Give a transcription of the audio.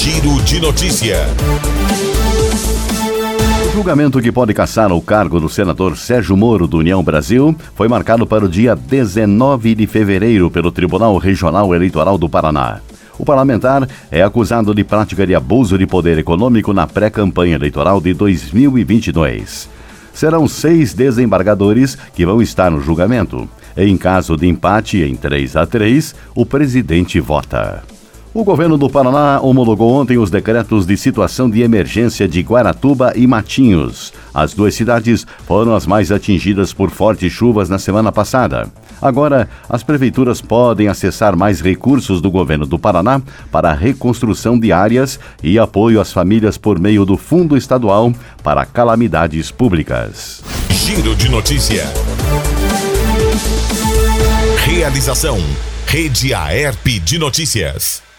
Giro de Notícia. O julgamento que pode cassar o cargo do senador Sérgio Moro, do União Brasil, foi marcado para o dia 19 de fevereiro pelo Tribunal Regional Eleitoral do Paraná. O parlamentar é acusado de prática de abuso de poder econômico na pré-campanha eleitoral de 2022. Serão 6 desembargadores que vão estar no julgamento. Em caso de empate em 3-3, o presidente vota. O governo do Paraná homologou ontem os decretos de situação de emergência de Guaratuba e Matinhos. As duas cidades foram as mais atingidas por fortes chuvas na semana passada. Agora, as prefeituras podem acessar mais recursos do governo do Paraná para a reconstrução de áreas e apoio às famílias por meio do Fundo Estadual para Calamidades Públicas. Giro de Notícia. Realização: Rede Aerp de Notícias.